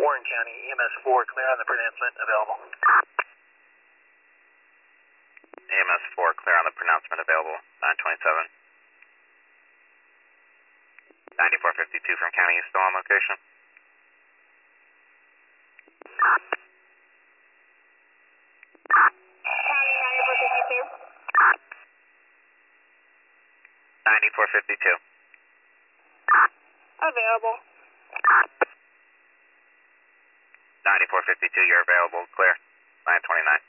Warren County, EMS 4, clear on the pronouncement, available. EMS 4, clear on the pronouncement, available. 927. 9452 from County, you still on location? County 9452. 9452. Available. 9452, you're available, clear. 929.